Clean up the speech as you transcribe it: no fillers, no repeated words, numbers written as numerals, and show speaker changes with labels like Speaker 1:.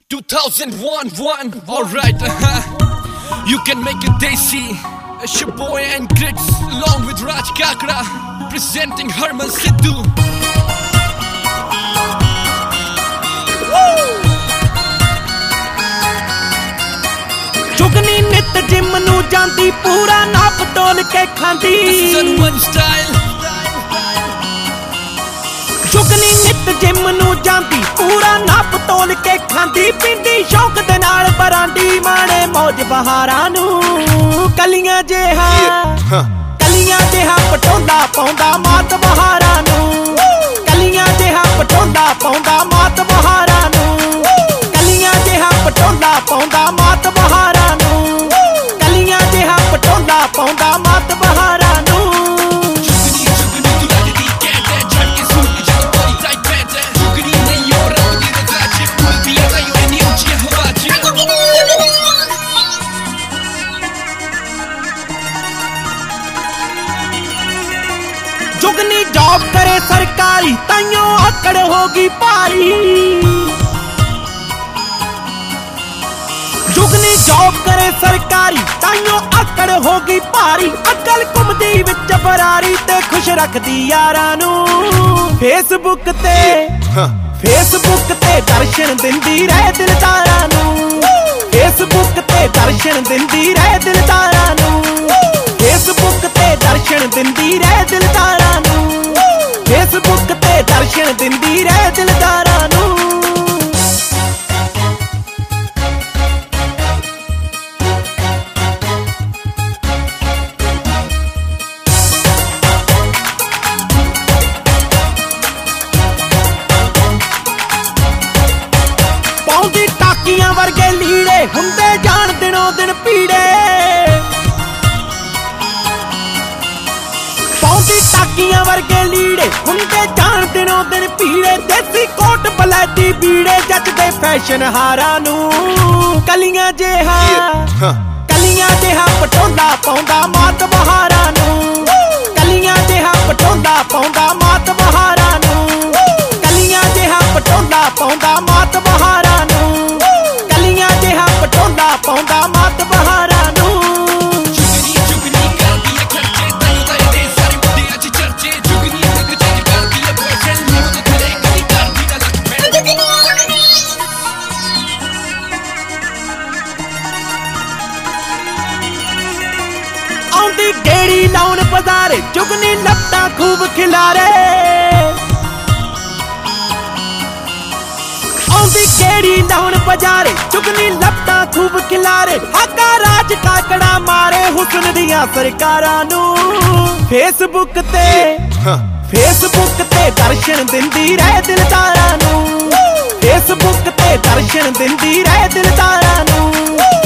Speaker 1: 2001, alright, You can make it desi. It's your boy and Grits, along with Raj Kakra, presenting Harman Sidhu.
Speaker 2: चुगनी नित gym नू जांदी पूरा नाप तोल के खांदी चुगनी नित जिम नू जांदी पूरा नाप तोल के खांदी पिंडी शौक दे नाल बरांडी माणे मौज बहारां नू कलियां जेहा पटोला पाउंदा मात बहारां नू कलियां जेहा पटोला पाउंदा मात बहारां नू कलियां जेहा पटोला पाउंदा मात बहारां नू कलियां जेहा पटोला पाउंदा मात बहारां नू जुगनी जॉब करे सरकारी ताइयों आकड़ होगी भारी जुगनी जॉब करे सरकारी ताइयों आकड़ होगी भारी अकल घुमदी विच बरारी ते खुश रखदी यारां नू फेसबुक ते दर्शन दिंदी रहे दिलदारां नू फेसबुक ते दर्शन दिंदी रहे दिलदारां नू फेसबुक ते दर्शन दिंदी रहे दिलदारां नू फेसबुक ते दर्शन दिंदी रहे दिलदारां नू पाउंदी टाकियां वर्गे लीड़े हुंदे जान दिनों दिन पीड़े पाउंदी टाकियां वर्गे लीड़े हुंदे जान दिनों दिन पीड़े देसी कोट बलैती बीड़े जचदे फैशन हारां नू कलियां जेहा पटोला पाउंदा मात बहारां नू कलियां जेहा पटोला पाउंदा मात बहारां नू कलियां जेहा पटोला पाउंदा मात बहारां नू कलियां जेहा पटोला पाउंदा मात बहारां नू आउंदी गेड़ी लाउन बाजारे जुगनी लत्तां खूब खिलारे आउंदी गेड़ी लाउन बाजारे जुगनी लत्तां खूब खिलारे हाका राज काकड़ा मारे हुस्न दियां सरकारां नू फेसबुक ते दर्शन दिंदी रहे दिलदारां नू फेसबुक ते दर्शन दिंदी रहे दिलदारां नू